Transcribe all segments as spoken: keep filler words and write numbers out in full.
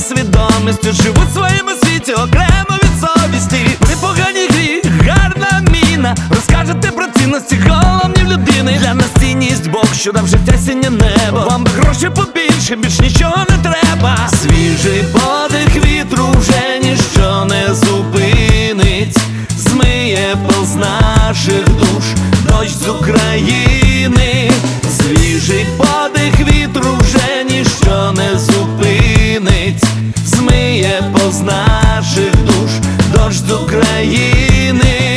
свідомістю живуть в своєму світі окремо від совісті. Ви погані гріх, гарна міна, розкажете про цінності головні в людини. Для нас цінність Бог, що дав життя синє небо. Вам би гроші побільше, більш нічого не треба. Свіжий подих вітру вже ніщо не зупинить, змиє повз наших душ дощ з України. Свіжий подих вітру вже ніщо не зупинить, змиє повз наших душ дощ з України.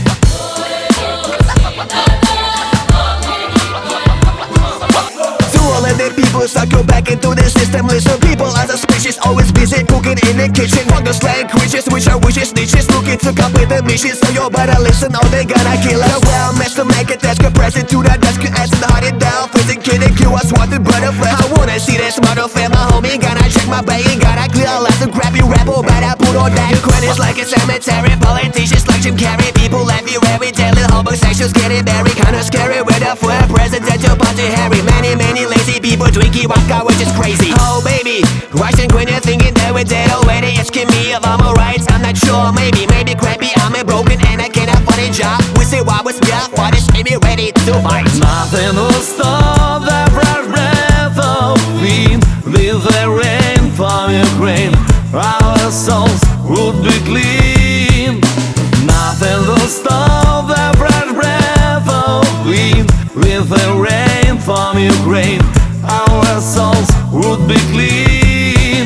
People suckle back into the system. Listen, people as a species always busy cooking in the kitchen. Fungus slang creatures which are wishes, niches looking to complete the mission. So you better listen or they gonna kill us. The well mess to make a desk, compress it to the desk, as and hide it down. Freezing kidding, you was wanted butterfly. I wanna see this motherfucker, my homie. Gotta check my bag, gotta clear left to grab you rapper, but I put on that. Ukraine is like a cemetery, politicians like Jim Carrey. People everywhere, we telling homosexuals getting buried. Kinda scary with a full presidential party Harry. Many, many lazy people drinking vodka, which is crazy. Oh baby, Russian queen, you're thinking that we're dead already. Asking me if I'm alright, I'm not sure. Maybe, maybe crappy, I'm a broken and I can't afford a job. We say why was me up for this, maybe ready to fight. Nothing will stop the fresh breath of wind with the rain from Ukraine. Our souls would be clean. Nothing will stop the fresh breath of wind with the rain from Ukraine. Our souls would be clean.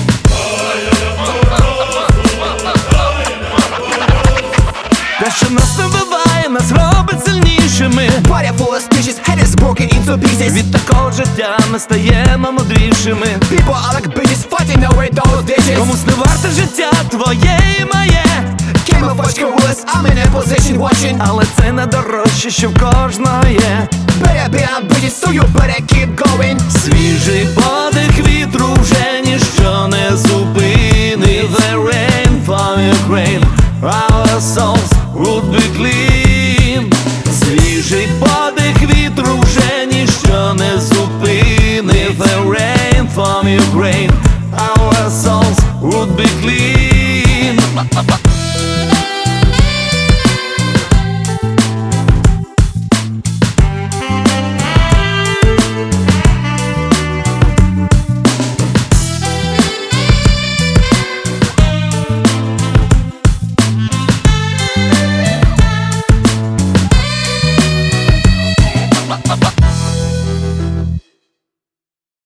Те, що нас не вбиває, нас робить сильнішими. Body full of stitches, head is broken into pieces. Від такого життя ми стаємо мудрішими. People are like bitches fighting over those dishes. Комусь не варте життя твоє і моє. Camouflage gorillas, I'm in a position watching. Але це найдорожче, що в кожного є. Better be on bitches, so you better keep going. Свіжий подих вітру вже ніщо не зупинить. The rain from Ukraine, our souls would be clean. Свіжий подих вітру вже ніщо не зупинить. The rain from Ukraine, our souls would be clean.